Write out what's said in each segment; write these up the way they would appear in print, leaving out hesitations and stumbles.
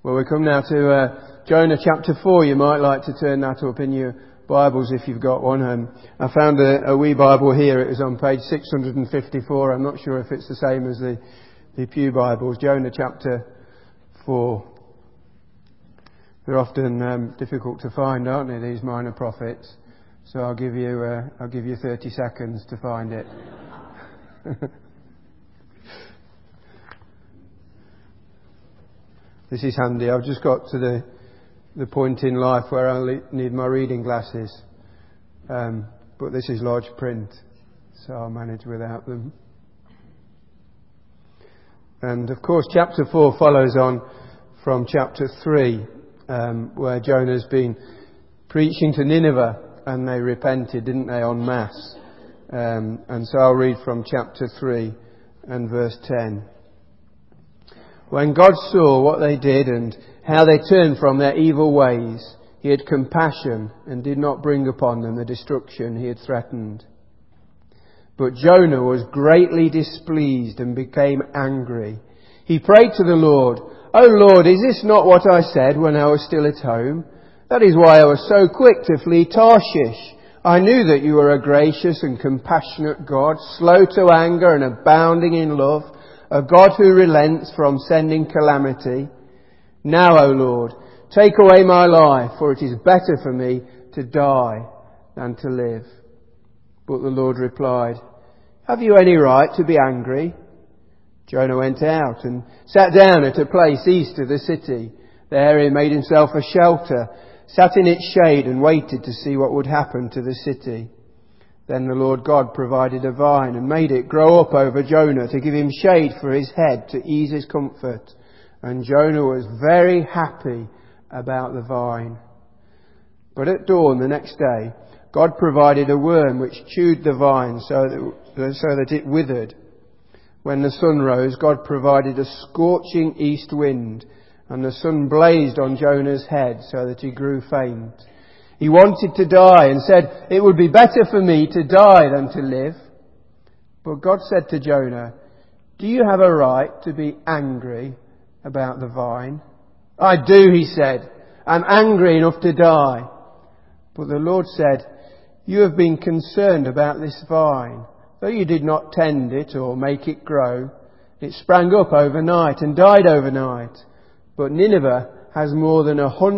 Well, we come now to Jonah chapter 4. You might like to turn that up in your Bibles if you've got one. I found a wee Bible here. It was on page 654. I'm not sure if it's the same as the Pew Bibles. Jonah chapter 4. They're often difficult to find, aren't they, these minor prophets? So I'll give you 30 seconds to find it. This is handy. I've just got to the point in life where I only need my reading glasses. But this is large print, so I'll manage without them. And of course, chapter 4 follows on from chapter 3, where Jonah's been preaching to Nineveh, and they repented, didn't they, en masse? And so I'll read from chapter 3 and verse 10. When God saw what they did and how they turned from their evil ways, He had compassion and did not bring upon them the destruction He had threatened. But Jonah was greatly displeased and became angry. He prayed to the Lord, "O Lord, is this not what I said when I was still at home? That is why I was so quick to flee Tarshish. I knew that you were a gracious and compassionate God, slow to anger and abounding in love, a God who relents from sending calamity. Now, O Lord, take away my life, for it is better for me to die than to live." But the Lord replied, "Have you any right to be angry?" Jonah went out and sat down at a place east of the city. There he made himself a shelter, sat in its shade and waited to see what would happen to the city. Then the Lord God provided a vine and made it grow up over Jonah to give him shade for his head to ease his comfort. And Jonah was very happy about the vine. But at dawn the next day, God provided a worm which chewed the vine so that it withered. When the sun rose, God provided a scorching east wind, and the sun blazed on Jonah's head so that he grew faint. He wanted to die and said, "It would be better for me to die than to live." But God said to Jonah, "Do you have a right to be angry about the vine?" "I do," he said. "I'm angry enough to die." But the Lord said, "You have been concerned about this vine. Though you did not tend it or make it grow, it sprang up overnight and died overnight. But Nineveh has more than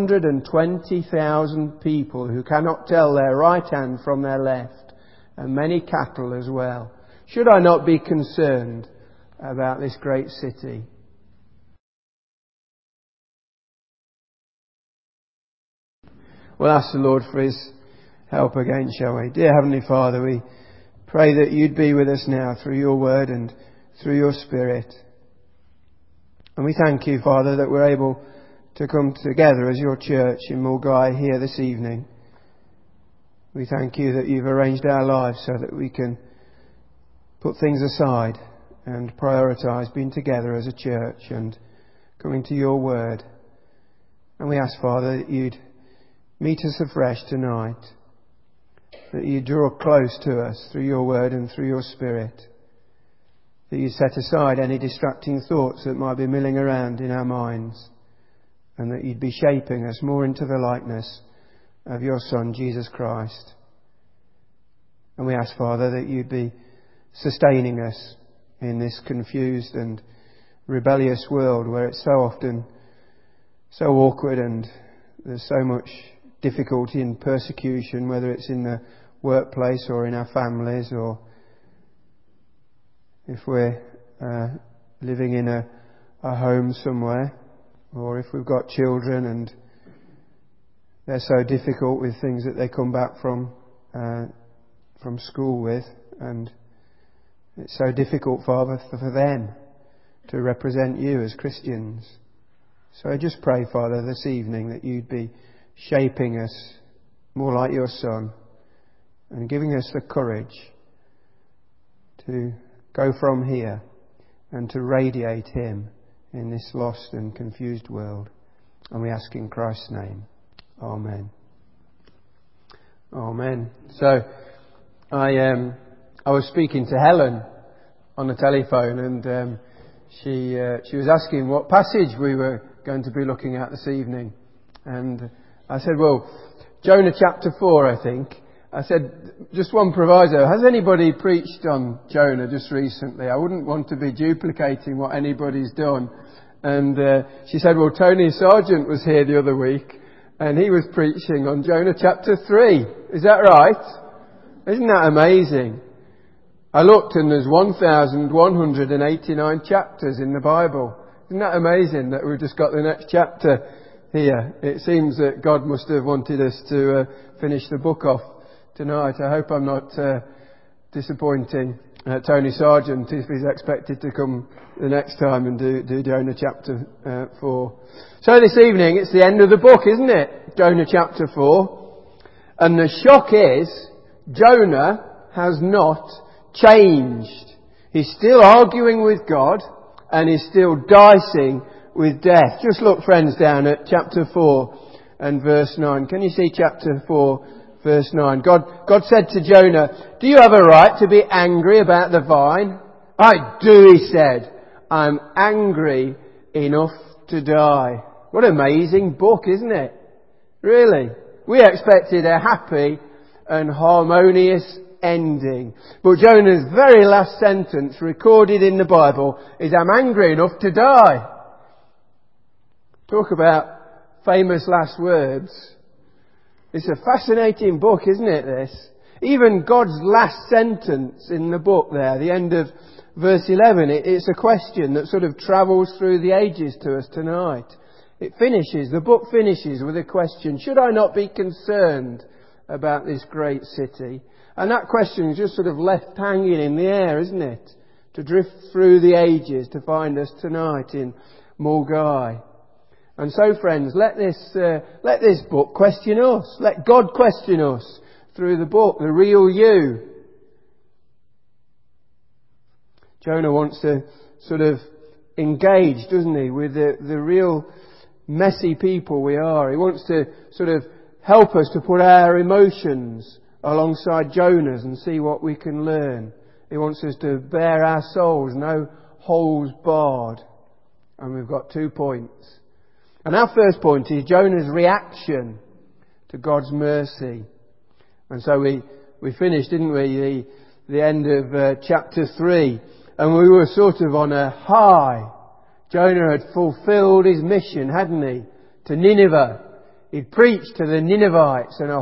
120,000 people who cannot tell their right hand from their left, and many cattle as well. Should I not be concerned about this great city?" We'll ask the Lord for His help again, shall we? Dear Heavenly Father, we pray that You'd be with us now through Your Word and through Your Spirit. And we thank You, Father, that we're able to come together as Your church in Mulgai here this evening. We thank You that You've arranged our lives so that we can put things aside and prioritise being together as a church and coming to Your Word. And we ask, Father, that You'd meet us afresh tonight, that You'd draw close to us through Your Word and through Your Spirit, that You'd set aside any distracting thoughts that might be milling around in our minds, and that You'd be shaping us more into the likeness of Your Son, Jesus Christ. And we ask, Father, that You'd be sustaining us in this confused and rebellious world where it's so often so awkward and there's so much difficulty and persecution, whether it's in the workplace or in our families, or if we're living in a home somewhere, or if we've got children and they're so difficult with things that they come back from school with, and it's so difficult, Father, for them to represent You as Christians. So I just pray, Father, this evening that You'd be shaping us more like Your Son and giving us the courage to go from here and to radiate Him in this lost and confused world. And we ask in Christ's name. Amen. Amen. So I was speaking to Helen on the telephone, and she was asking what passage we were going to be looking at this evening. And I said, well, Jonah chapter 4, I think. I said, just one proviso. Has anybody preached on Jonah just recently? I wouldn't want to be duplicating what anybody's done. And she said, well, Tony Sargent was here the other week and he was preaching on Jonah chapter 3. Is that right? Isn't that amazing? I looked and there's 1,189 chapters in the Bible. Isn't that amazing that we've just got the next chapter here? It seems that God must have wanted us to finish the book off tonight. I hope I'm not disappointing Tony Sargent if he's expected to come the next time and do Jonah chapter 4. So this evening it's the end of the book, isn't it? Jonah chapter 4. And the shock is Jonah has not changed. He's still arguing with God and he's still dicing with death. Just look, friends, down at chapter 4 and verse 9. Can you see chapter 4 verse 9? God said to Jonah, do you have a right to be angry about the vine? I do, he said. I'm angry enough to die. What an amazing book, isn't it? Really. We expected a happy and harmonious ending. But Jonah's very last sentence recorded in the Bible is, I'm angry enough to die. Talk about famous last words. It's a fascinating book, isn't it, this? Even God's last sentence in the book there, the end of verse 11, it's a question that sort of travels through the ages to us tonight. The book finishes with a question, should I not be concerned about this great city? And that question is just sort of left hanging in the air, isn't it? To drift through the ages to find us tonight in Mulgai. And so, friends, let this book question us. Let God question us through the book, the real you. Jonah wants to sort of engage, doesn't he, with the real messy people we are. He wants to sort of help us to put our emotions alongside Jonah's and see what we can learn. He wants us to bare our souls, no holes barred. And we've got 2 points. And our first point is Jonah's reaction to God's mercy. And so we finished, didn't we, the end of chapter 3. And we were sort of on a high. Jonah had fulfilled his mission, hadn't he? To Nineveh. He'd preached to the Ninevites and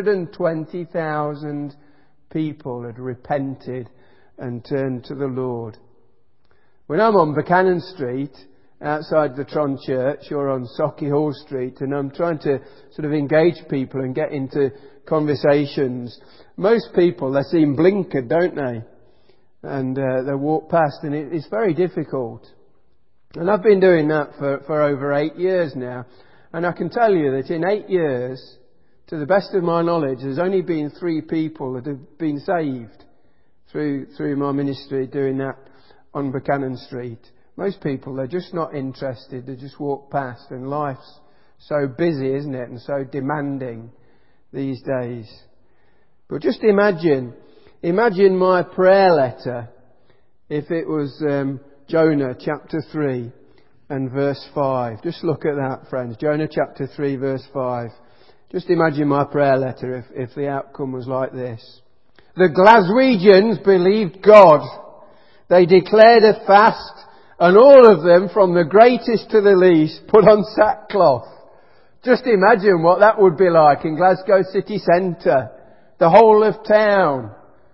120,000 people had repented and turned to the Lord. When I'm on Buchanan Street, outside the Tron Church, or on Sauchiehall Street, and I'm trying to sort of engage people and get into conversations, most people, they seem blinkered, don't they? And they walk past, and it's very difficult. And I've been doing that for over 8 years now. And I can tell you that in 8 years, to the best of my knowledge, there's only been 3 people that have been saved through my ministry doing that on Buchanan Street. Most people, they're just not interested. They just walk past, and life's so busy, isn't it? And so demanding these days. But just imagine my prayer letter if it was Jonah chapter 3 and verse 5. Just look at that, friends. Jonah chapter 3 verse 5. Just imagine my prayer letter if the outcome was like this. The Glaswegians believed God. They declared a fast, and all of them, from the greatest to the least, put on sackcloth. Just imagine what that would be like in Glasgow city centre. The whole of town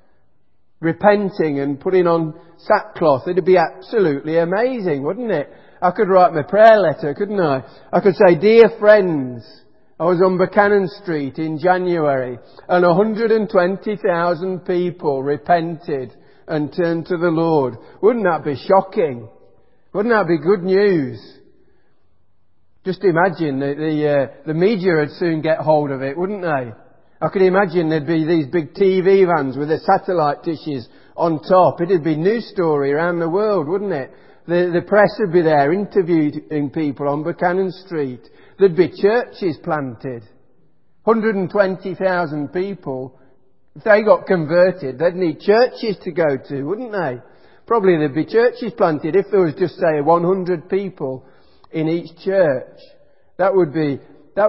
repenting and putting on sackcloth. It'd be absolutely amazing, wouldn't it? I could write my prayer letter, couldn't I? I could say, dear friends, I was on Buchanan Street in January and 120,000 people repented and turned to the Lord. Wouldn't that be shocking? Wouldn't that be good news? Just imagine the media would soon get hold of it, wouldn't they? I could imagine there'd be these big TV vans with the satellite dishes on top. It'd be news story around the world, wouldn't it? The press would be there interviewing people on Buchanan Street. There'd be churches planted. 120,000 people. If they got converted, they'd need churches to go to, wouldn't they? Probably there'd be churches planted if there was just, say, 100 people in each church. That would be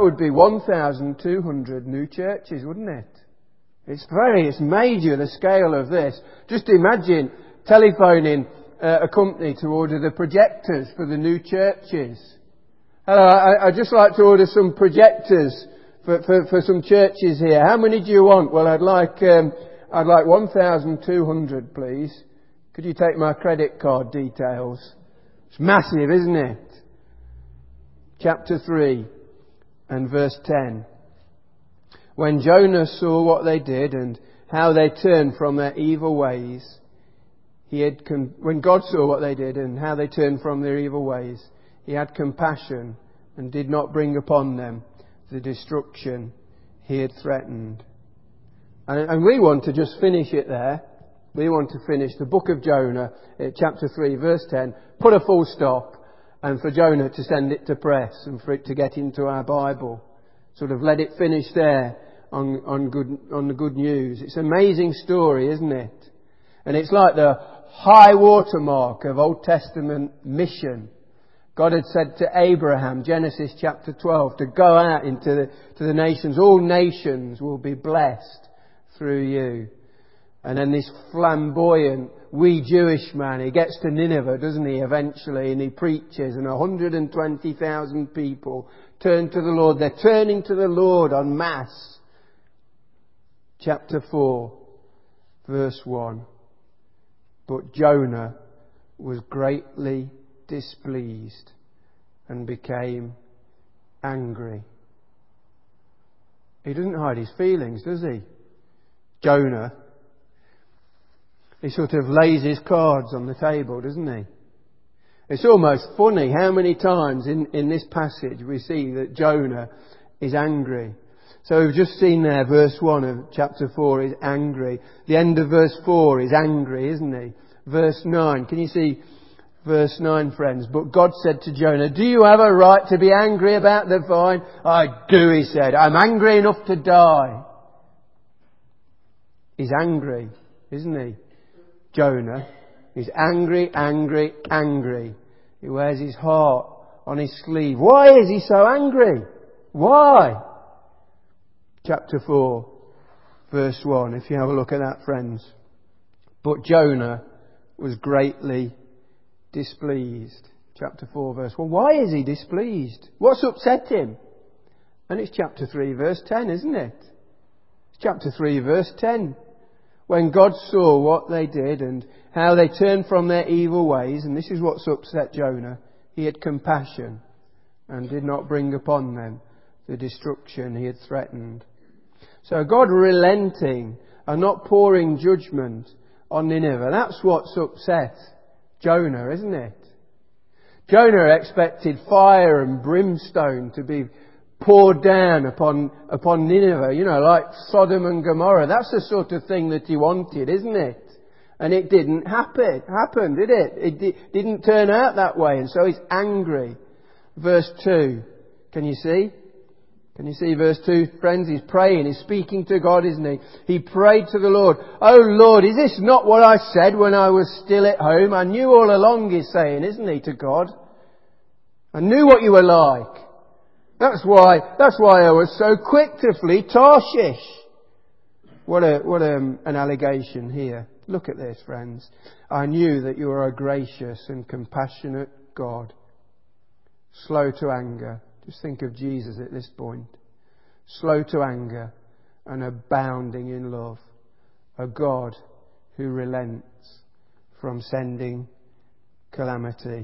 1,200 new churches, wouldn't it? It's major, the scale of this. Just imagine telephoning a company to order the projectors for the new churches. Hello, I'd just like to order some projectors for some churches here. How many do you want? Well, I'd like 1,200, please. Could you take my credit card details? It's massive, isn't it? Chapter 3 and verse 10. When Jonah saw what they did and how they turned from their evil ways, when God saw what they did and how they turned from their evil ways, He had compassion and did not bring upon them the destruction He had threatened. And we want to just finish it there. We want to finish the book of Jonah, chapter 3, verse 10, put a full stop, and for Jonah to send it to press and for it to get into our Bible. Sort of let it finish there on the good news. It's an amazing story, isn't it? And it's like the high watermark of Old Testament mission. God had said to Abraham, Genesis chapter 12, to go out into the nations. All nations will be blessed through you. And then this flamboyant, wee Jewish man, he gets to Nineveh, doesn't he, eventually, and he preaches, and 120,000 people turn to the Lord. They're turning to the Lord en masse. Chapter 4, verse 1. But Jonah was greatly displeased and became angry. He doesn't hide his feelings, does he? Jonah. He sort of lays his cards on the table, doesn't he? It's almost funny how many times in this passage we see that Jonah is angry. So we've just seen there, verse 1 of chapter 4 is angry. The end of verse 4 is angry, isn't he? Verse 9, can you see verse 9, friends? But God said to Jonah, do you have a right to be angry about the vine? I do, he said. I'm angry enough to die. He's angry, isn't he? Jonah is angry, angry, angry. He wears his heart on his sleeve. Why is he so angry? Why? Chapter 4, verse 1, if you have a look at that, friends. But Jonah was greatly displeased. Chapter 4, verse 1. Why is he displeased? What's upset him? And it's chapter 3, verse 10, isn't it? It's chapter 3, verse 10. When God saw what they did and how they turned from their evil ways, and this is what's upset Jonah, He had compassion and did not bring upon them the destruction He had threatened. So God relenting and not pouring judgment on Nineveh, that's what's upset Jonah, isn't it? Jonah expected fire and brimstone to be poured down upon Nineveh, like Sodom and Gomorrah. That's the sort of thing that he wanted, isn't it? And it didn't happen, did it? It didn't turn out that way, and so he's angry. Verse 2, can you see? Can you see verse 2, friends? He's praying, he's speaking to God, isn't he? He prayed to the Lord. Oh Lord, is this not what I said when I was still at home? I knew all along, he's saying, isn't he, to God? I knew what you were like. That's why I was so quick to flee Tarshish. What an allegation here. Look at this, friends. I knew that you are a gracious and compassionate God, slow to anger. Just think of Jesus at this point. Slow to anger and abounding in love. A God who relents from sending calamity.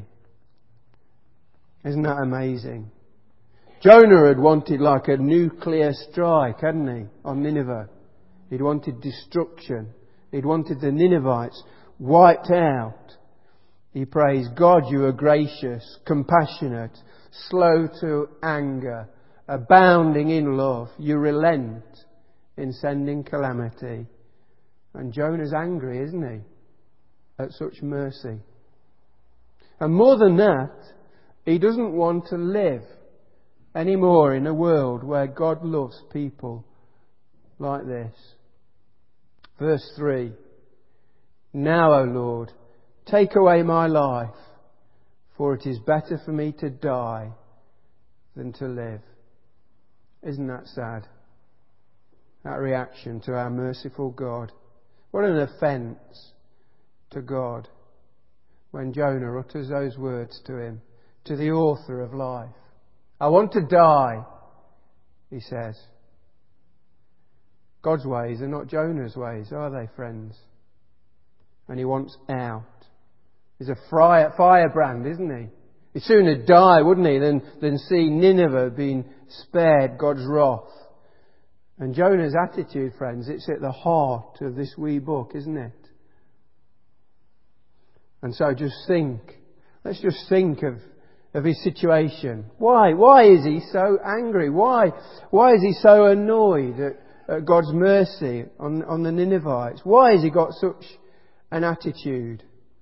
Isn't that amazing? Jonah had wanted like a nuclear strike, hadn't he, on Nineveh. He'd wanted destruction. He'd wanted the Ninevites wiped out. He prays, God, you are gracious, compassionate, slow to anger, abounding in love. You relent in sending calamity. And Jonah's angry, isn't he, at such mercy. And more than that, he doesn't want to live anymore in a world where God loves people like this. Verse 3. Now, O Lord, take away my life, for it is better for me to die than to live. Isn't that sad? That reaction to our merciful God. What an offence to God when Jonah utters those words to him, to the author of life. I want to die, he says. God's ways are not Jonah's ways, are they, friends? And he wants out. He's a firebrand, isn't he? He'd sooner die, wouldn't he, than see Nineveh being spared God's wrath. And Jonah's attitude, friends, it's at the heart of this wee book, isn't it? And so let's just think of his situation. Why? Why is he so angry? Why is he so annoyed at God's mercy on the Ninevites? Why has he got such an attitude?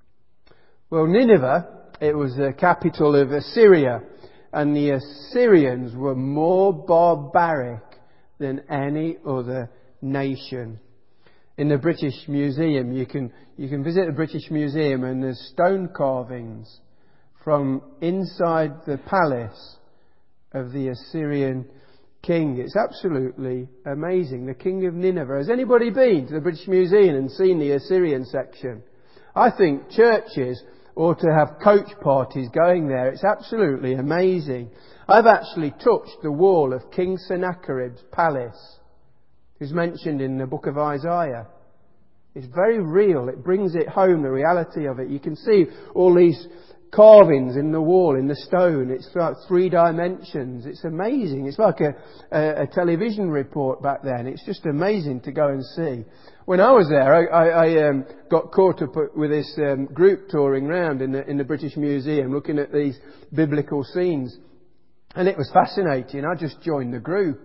Well, Nineveh, it was the capital of Assyria, and the Assyrians were more barbaric than any other nation. In the British Museum, you can visit the British Museum, and there's stone carvings from inside the palace of the Assyrian king. It's absolutely amazing. The king of Nineveh. Has anybody been to the British Museum and seen the Assyrian section? I think churches ought to have coach parties going there. It's absolutely amazing. I've actually touched the wall of King Sennacherib's palace, who's mentioned in the book of Isaiah. It's very real. It brings it home, the reality of it. You can see all these carvings in the wall, in the stone. It's like 3 dimensions. It's amazing. It's like a television report back then. It's just amazing to go and see. When I was there, I got caught up with this group touring around in the British Museum, looking at these biblical scenes. And it was fascinating. I just joined the group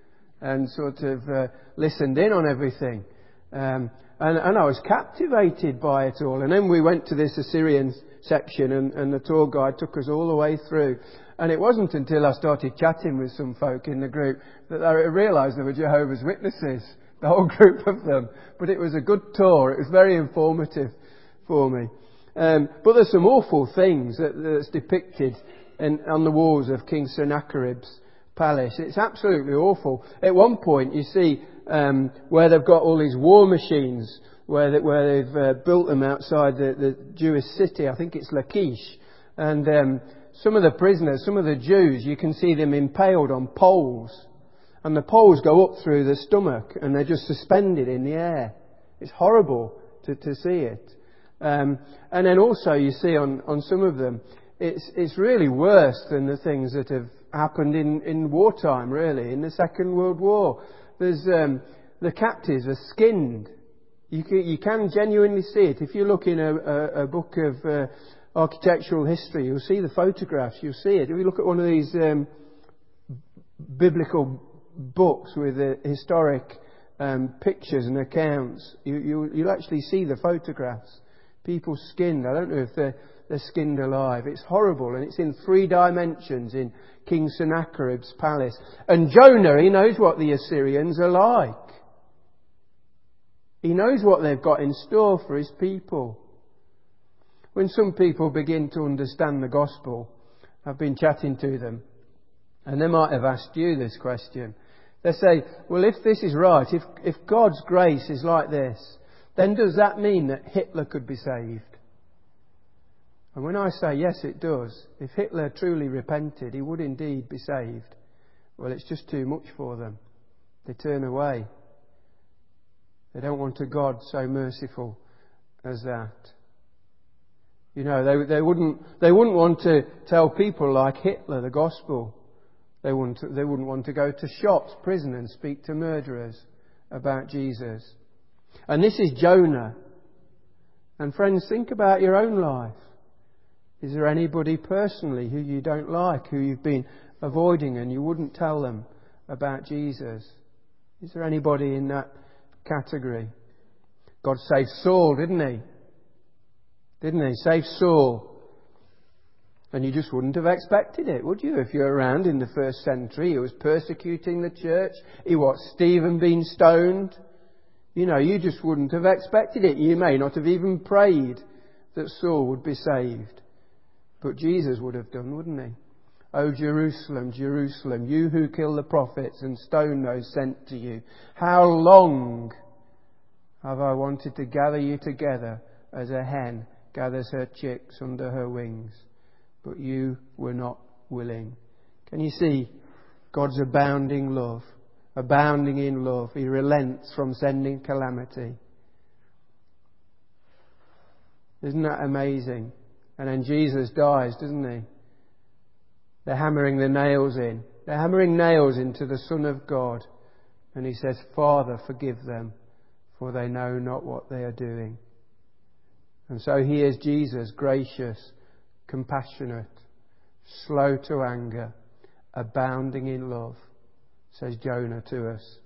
and sort of listened in on everything. And I was captivated by it all. And then we went to this Assyrian section, and the tour guide took us all the way through. And it wasn't until I started chatting with some folk in the group that I realised they were Jehovah's Witnesses, the whole group of them. But it was a good tour. It was very informative for me. But there's some awful things that's depicted on the walls of King Sennacherib's palace. It's absolutely awful. At one point, you see where they've got all these war machines, where they've built them outside the Jewish city. I think it's Lachish. And some of the prisoners, some of the Jews, you can see them impaled on poles. And the poles go up through the stomach, and they're just suspended in the air. It's horrible to see it. And then also you see on some of them, it's really worse than the things that have happened in wartime, really, in the Second World War. There's the captives are skinned. You can genuinely see it. If you look in a book of architectural history, you'll see the photographs. You'll see it. If you look at one of these biblical books with historic pictures and accounts, you'll actually see the photographs. People skinned. I don't know if they're skinned alive. It's horrible, and it's in 3 dimensions in King Sennacherib's palace. And Jonah, he knows what the Assyrians are like. He knows what they've got in store for his people. When some people begin to understand the gospel, I've been chatting to them, and they might have asked you this question. They say, well, if this is right, if God's grace is like this, then does that mean that Hitler could be saved? And when I say yes, it does. If Hitler truly repented, he would indeed be saved. Well, it's just too much for them. They turn away. They don't want a God so merciful as that. You know, they wouldn't want to tell people like Hitler the gospel. They wouldn't want to go to shops, prison, and speak to murderers about Jesus. And this is Jonah. And friends, think about your own life. Is there anybody personally who you don't like, who you've been avoiding and you wouldn't tell them about Jesus? Is there anybody in that category? God saved Saul, didn't he? Didn't he? Saved Saul. And you just wouldn't have expected it, would you? If you're around in the first century, he was persecuting the church. He watched Stephen being stoned. You know, you just wouldn't have expected it. You may not have even prayed that Saul would be saved. But Jesus would have done, wouldn't he? O Jerusalem, Jerusalem, you who kill the prophets and stone those sent to you, how long have I wanted to gather you together as a hen gathers her chicks under her wings, but you were not willing. Can you see God's abounding love? Abounding in love. He relents from sending calamity. Isn't that amazing? And then Jesus dies, doesn't he? They're hammering the nails in. They're hammering nails into the Son of God. And he says, Father, forgive them, for they know not what they are doing. And so here's Jesus, gracious, compassionate, slow to anger, abounding in love, says Jonah to us.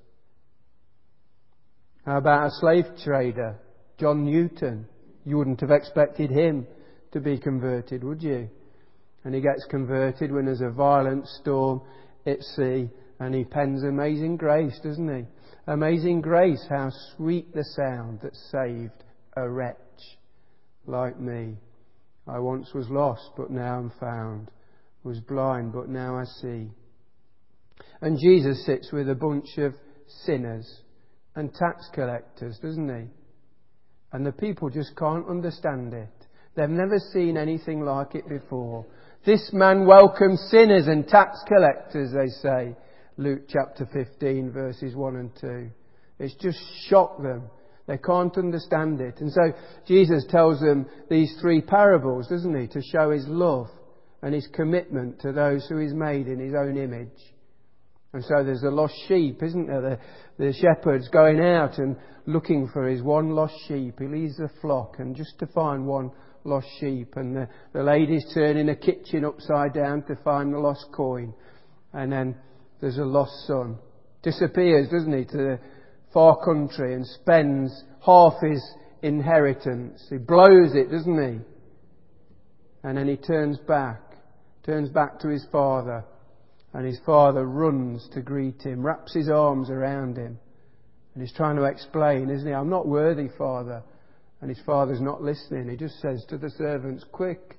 How about a slave trader, John Newton? You wouldn't have expected him to be converted, would you? And he gets converted when there's a violent storm at sea, and he pens Amazing Grace, doesn't he? Amazing grace, how sweet the sound that saved a wretch like me. I once was lost, but now am found. Was blind, but now I see. And Jesus sits with a bunch of sinners and tax collectors, doesn't he? And the people just can't understand it. They've never seen anything like it before. This man welcomes sinners and tax collectors, they say. Luke chapter 15, verses 1 and 2. It's just shocked them. They can't understand it. And so Jesus tells them these three parables, doesn't he? To show his love and his commitment to those who he's made in his own image. And so there's the lost sheep, isn't there? The shepherd's going out and looking for his one lost sheep. He leaves the flock and just to find one lost sheep. And the lady's turning a kitchen upside down to find the lost coin. And then there's a lost son. Disappears, doesn't he, to the far country and spends half his inheritance. He blows it, doesn't he? And then he turns back to his father. And his father runs to greet him, wraps his arms around him. And he's trying to explain, isn't he? I'm not worthy, Father. And his father's not listening. He just says to the servants, quick,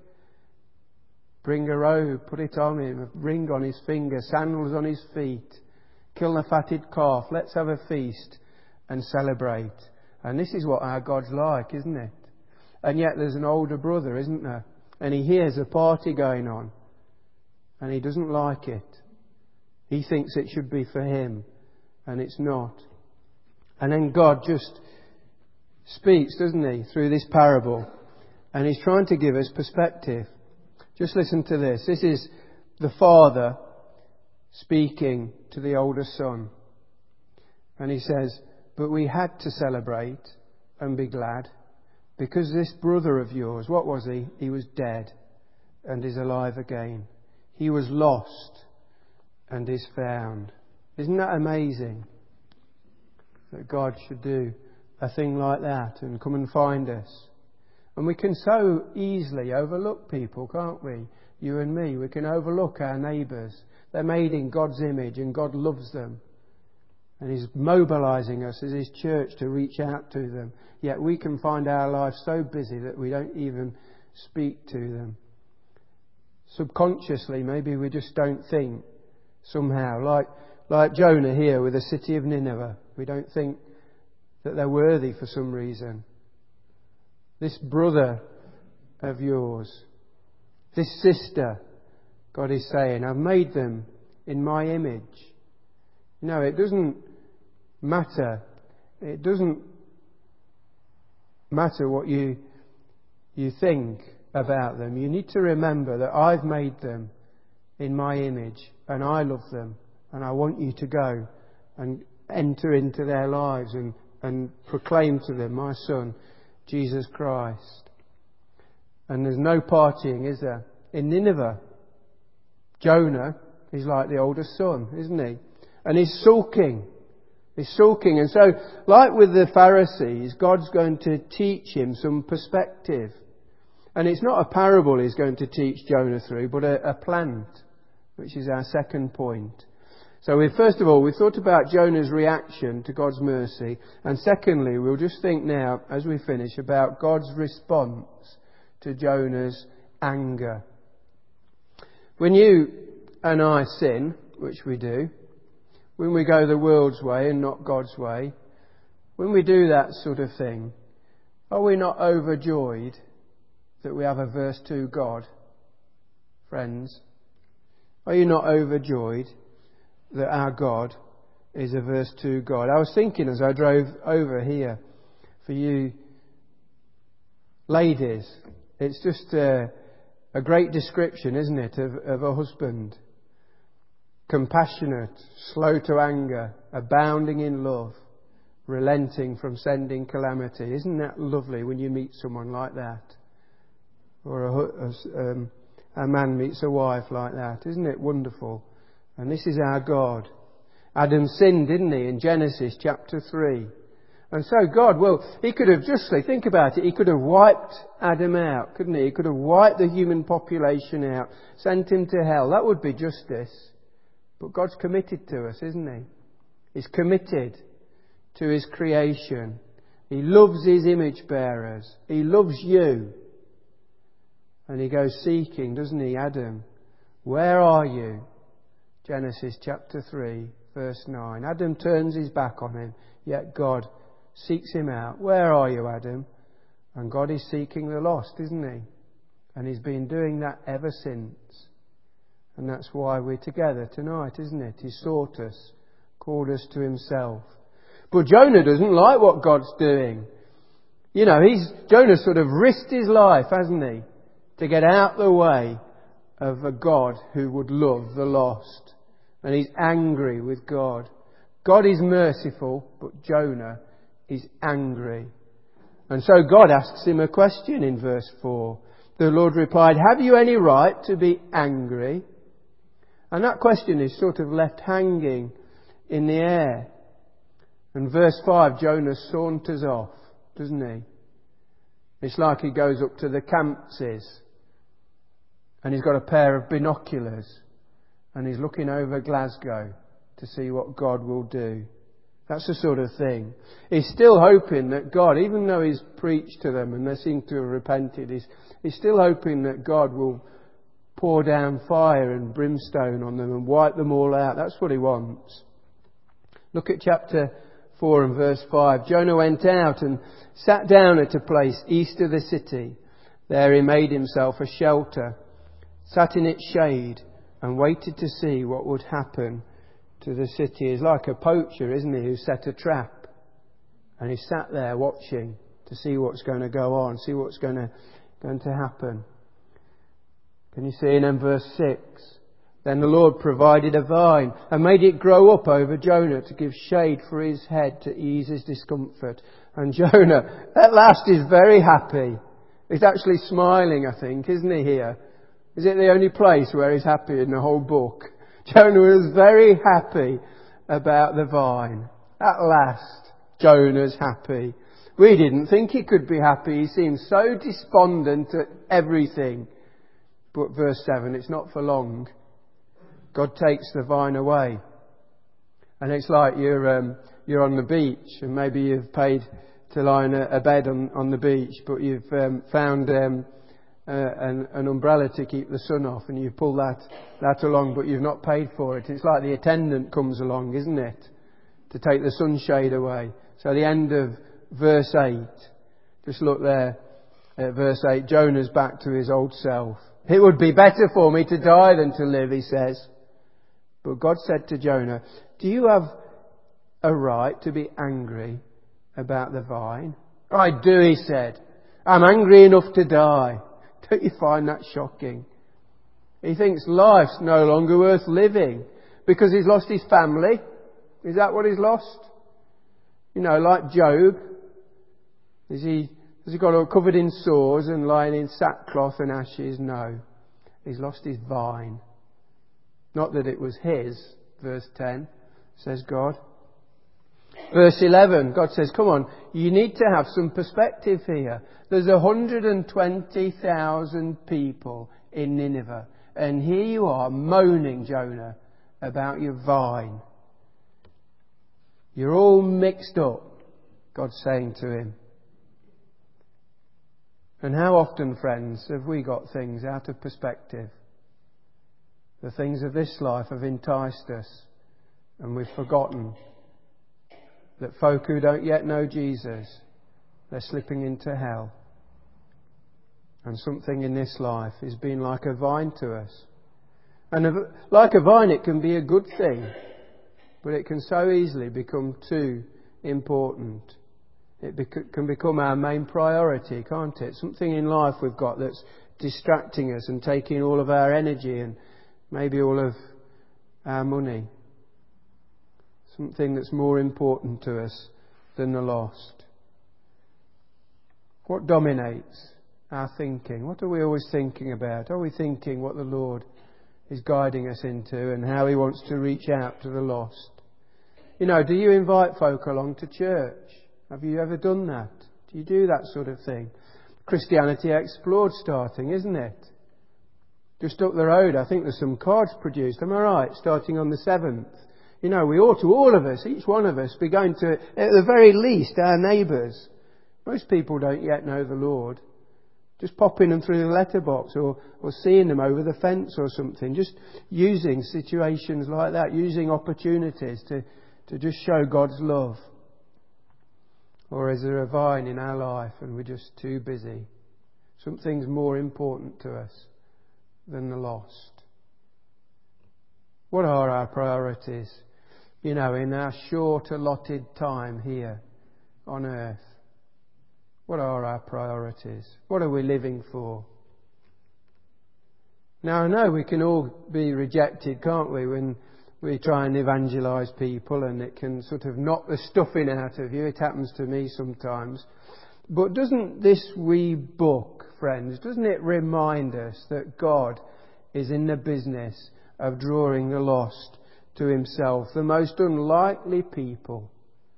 bring a robe, put it on him, a ring on his finger, sandals on his feet. Kill the fatted calf, let's have a feast and celebrate. And this is what our God's like, isn't it? And yet there's an older brother, isn't there? And he hears a party going on. And he doesn't like it. He thinks it should be for him. And it's not. And then God just speaks, doesn't he, through this parable. And he's trying to give us perspective. Just listen to this. This is the father speaking to the older son. And he says, but we had to celebrate and be glad because this brother of yours, what was he? He was dead and is alive again. He was lost and is found. Isn't that amazing? That God should do a thing like that and come and find us. And we can so easily overlook people, can't we? You and me. We can overlook our neighbours. They're made in God's image and God loves them. And He's mobilising us as His church to reach out to them. Yet we can find our lives so busy that we don't even speak to them. Subconsciously, maybe we just don't think somehow. Like Jonah here with the city of Nineveh. We don't think that they're worthy for some reason. This brother of yours, this sister, God is saying, I've made them in my image. No, it doesn't matter. It doesn't matter what you think about them. You need to remember that I've made them in my image and I love them and I want you to go and enter into their lives and proclaim to them my Son, Jesus Christ. And there's no partying, is there? In Nineveh, Jonah is like the oldest son, isn't he? And he's sulking. He's sulking. And so, like with the Pharisees, God's going to teach him some perspective. And it's not a parable He's going to teach Jonah through, but a plant, which is our second point. So first of all, we thought about Jonah's reaction to God's mercy. And secondly, we'll just think now, as we finish, about God's response to Jonah's anger. When you and I sin, which we do, when we go the world's way and not God's way, when we do that sort of thing, are we not overjoyed that we have a verse 2 God? Friends, are you not overjoyed that our God is a verse 2 God? I was thinking as I drove over here, for you ladies, it's just a great description, isn't it, of a husband. Compassionate, slow to anger, abounding in love, relenting from sending calamity. Isn't that lovely when you meet someone like that? Or a man meets a wife like that. Isn't it wonderful? And this is our God. Adam sinned, didn't he, in Genesis chapter 3. And so God, well, he could have justly, think about it, he could have wiped Adam out, couldn't he? He could have wiped the human population out, sent him to hell. That would be justice. But God's committed to us, isn't he? He's committed to his creation. He loves his image bearers. He loves you. And he goes seeking, doesn't he, Adam? Where are you? Genesis chapter 3, verse 9. Adam turns his back on him, yet God seeks him out. Where are you, Adam? And God is seeking the lost, isn't he? And he's been doing that ever since. And that's why we're together tonight, isn't it? He sought us, called us to himself. But Jonah doesn't like what God's doing. You know, Jonah sort of risked his life, hasn't he? To get out the way of a God who would love the lost. And he's angry with God. God is merciful, but Jonah is angry. And so God asks him a question in verse 4. The Lord replied, "Have you any right to be angry?" And that question is sort of left hanging in the air. And verse 5, Jonah saunters off, doesn't he? It's like he goes up to the Campsies and he's got a pair of binoculars and he's looking over Glasgow to see what God will do. That's the sort of thing. He's still hoping that God, even though he's preached to them and they seem to have repented, he's still hoping that God will pour down fire and brimstone on them and wipe them all out. That's what he wants. Look at chapter 4 and verse 5. Jonah went out and sat down at a place east of the city. There he made himself a shelter, sat in its shade and waited to see what would happen to the city. He's like a poacher, isn't he, who set a trap. And he sat there watching to see what's going to go on, see what's going to happen. Can you see in verse 6? Then the Lord provided a vine and made it grow up over Jonah to give shade for his head to ease his discomfort. And Jonah, at last, is very happy. He's actually smiling, I think, isn't he here? Is it the only place where he's happy in the whole book? Jonah was very happy about the vine. At last, Jonah's happy. We didn't think he could be happy. He seemed so despondent at everything. But verse 7, it's not for long. God takes the vine away. And it's like you're on the beach and maybe you've paid to lie in a bed on the beach, but you've found an umbrella to keep the sun off and you pull that along, but you've not paid for it. It's like the attendant comes along, isn't it, to take the sunshade away. So the end of verse 8, just look there at verse 8, Jonah's back to his old self. It would be better for me to die than to live, he says. But God said to Jonah, do you have a right to be angry about the vine? I do, he said. I'm angry enough to die. Don't you find that shocking? He thinks life's no longer worth living because he's lost his family. Is that what he's lost? You know, like Job. Has he got all covered in sores and lying in sackcloth and ashes? No. He's lost his vine. Not that it was his, verse 10, says God. Verse 11, God says, come on, you need to have some perspective here. There's 120,000 people in Nineveh. And here you are moaning, Jonah, about your vine. You're all mixed up, God's saying to him. And how often, friends, have we got things out of perspective? The things of this life have enticed us, and we've forgotten that folk who don't yet know Jesus, they're slipping into hell. And something in this life is being like a vine to us. And like a vine, it can be a good thing, but it can so easily become too important. It can become our main priority, can't it? Something in life we've got that's distracting us and taking all of our energy and maybe all of our money. Something that's more important to us than the lost. What dominates our thinking? What are we always thinking about? Are we thinking what the Lord is guiding us into and how He wants to reach out to the lost? You know, do you invite folk along to church? Have you ever done that? Do you do that sort of thing? Christianity Explored starting, isn't it? Just up the road, I think there's some cards produced, am I right? Starting on the 7th. You know, we ought to, all of us, each one of us, be going to, at the very least, our neighbours. Most people don't yet know the Lord. Just popping them through the letterbox or seeing them over the fence or something. Just using situations like that, using opportunities to just show God's love. Or is there a vine in our life and we're just too busy? Something's more important to us than the lost. What are our priorities, you know, in our short allotted time here on earth? What are our priorities? What are we living for? Now, I know we can all be rejected, can't we, when we try and evangelise people, and it can sort of knock the stuffing out of you. It happens to me sometimes. But doesn't this wee book, friends, doesn't it remind us that God is in the business of drawing the lost to Himself, the most unlikely people?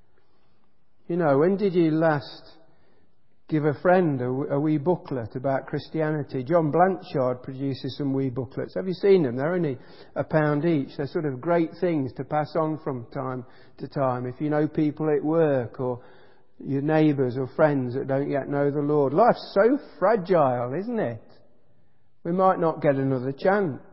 You know, when did you last give a friend a wee booklet about Christianity? John Blanchard produces some wee booklets. Have you seen them? They're only £1 each. They're sort of great things to pass on from time to time. If you know people at work or your neighbours or friends that don't yet know the Lord. Life's so fragile, isn't it? We might not get another chance.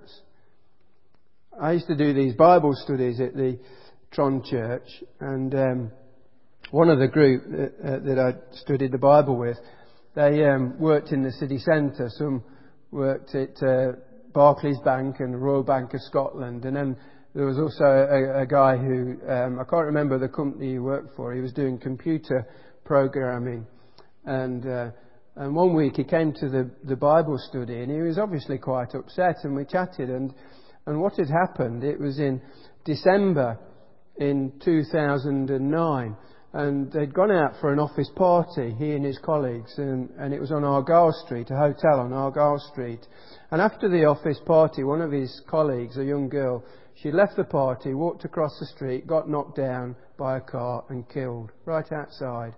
I used to do these Bible studies at the Tron Church, and one of the group that I studied the Bible with, they worked in the city centre. Some worked at Barclays Bank and the Royal Bank of Scotland. And then there was also a guy who, I can't remember the company he worked for, he was doing computer programming. And one week he came to the Bible study and he was obviously quite upset, and we chatted. And what had happened, it was in December in 2009. And they'd gone out for an office party, he and his colleagues, and it was on Argyle Street, a hotel on Argyle Street. And after the office party, one of his colleagues, a young girl, she left the party, walked across the street, got knocked down by a car and killed, right outside.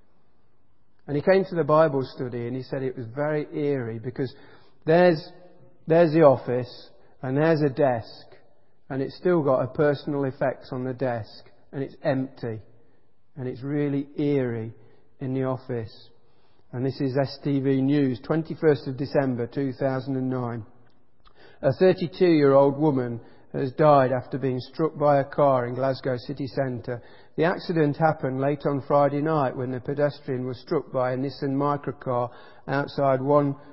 And he came to the Bible study and he said it was very eerie, because there's the office and there's a desk, and it's still got a personal effects on the desk, and it's empty. And it's really eerie in the office. And this is STV News, 21st of December 2009. A 32-year-old woman has died after being struck by a car in Glasgow city centre. The accident happened late on Friday night when the pedestrian was struck by a Nissan microcar outside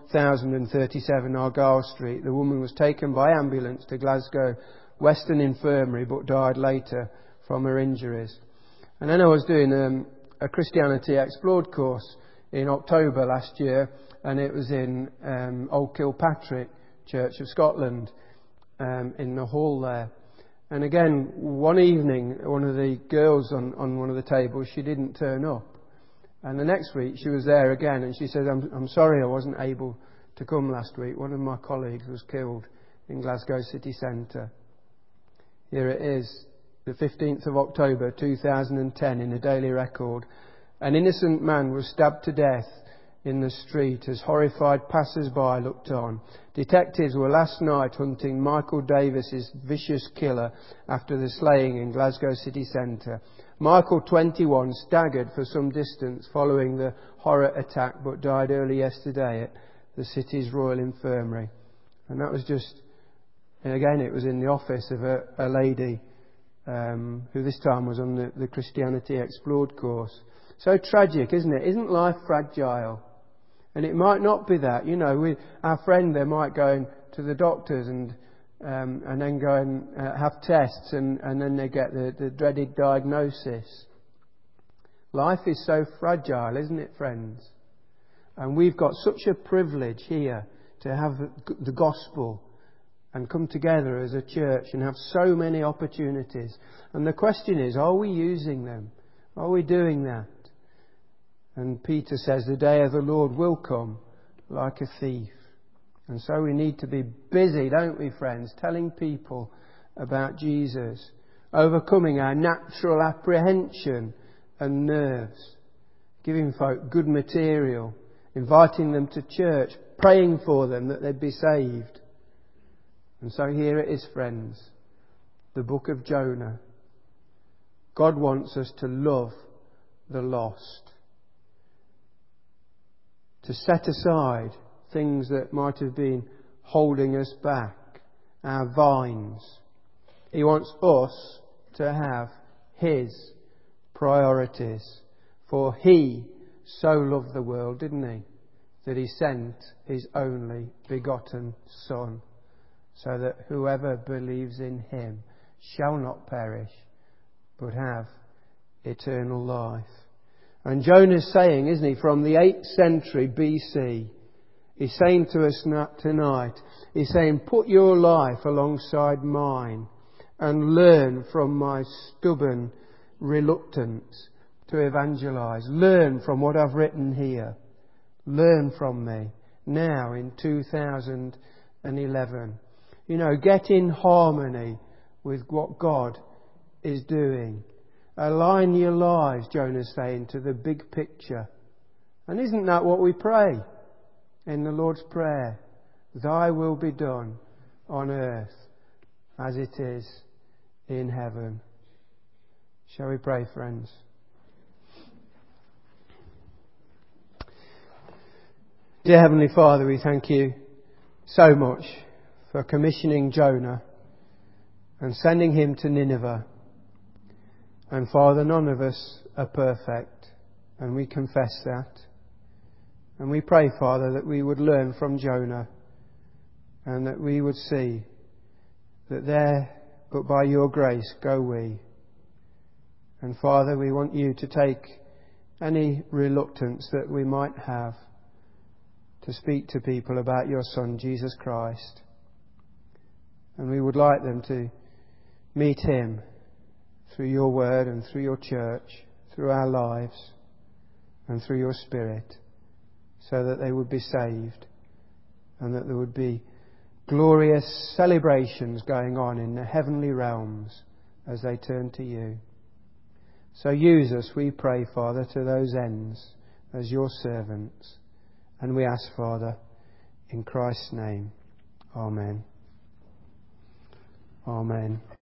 1037 Argyle Street. The woman was taken by ambulance to Glasgow Western Infirmary but died later from her injuries. And then I was doing a Christianity Explored course in October last year, and it was in Old Kilpatrick Church of Scotland, in the hall there. And again, one evening, one of the girls on one of the tables, she didn't turn up. And the next week she was there again, and she said, I'm sorry I wasn't able to come last week. One of my colleagues was killed in Glasgow city centre. Here it is. The 15th of October 2010 in the Daily Record. An innocent man was stabbed to death in the street as horrified passers-by looked on. Detectives were last night hunting Michael Davis's vicious killer after the slaying in Glasgow city centre. Michael, 21, staggered for some distance following the horror attack but died early yesterday at the city's Royal Infirmary. And that was just And again, it was in the office of a lady who this time was on the Christianity Explored course. So tragic, isn't it? Isn't life fragile? And it might not be that. Our friend there might go to the doctors and then go and have tests and then they get the dreaded diagnosis. Life is so fragile, isn't it, friends? And we've got such a privilege here to have the gospel and come together as a church and have so many opportunities. And the question is, are we using them? Are we doing that? And Peter says the day of the Lord will come like a thief. And so we need to be busy, don't we, friends, telling people about Jesus, overcoming our natural apprehension and nerves, giving folk good material, inviting them to church, praying for them that they'd be saved. And so here it is, friends, the book of Jonah. God wants us to love the lost, to set aside things that might have been holding us back, our vines. He wants us to have His priorities. For He so loved the world, didn't He, that He sent His only begotten Son, so that whoever believes in Him shall not perish, but have eternal life. And Jonah's saying, isn't he, from the 8th century BC, he's saying to us tonight, he's saying, put your life alongside mine and learn from my stubborn reluctance to evangelise. Learn from what I've written here. Learn from me now in 2011. Get in harmony with what God is doing. Align your lives, Jonah's saying, to the big picture. And isn't that what we pray in the Lord's Prayer? Thy will be done on earth as it is in heaven. Shall we pray, friends? Dear Heavenly Father, we thank you so much for commissioning Jonah and sending him to Nineveh. And Father, none of us are perfect, and we confess that. And we pray, Father, that we would learn from Jonah and that we would see that there, but by your grace, go we. And Father, we want you to take any reluctance that we might have to speak to people about your Son, Jesus Christ. And we would like them to meet Him through your word and through your church, through our lives and through your Spirit, so that they would be saved and that there would be glorious celebrations going on in the heavenly realms as they turn to you. So use us, we pray, Father, to those ends as your servants. And we ask, Father, in Christ's name. Amen. Amen.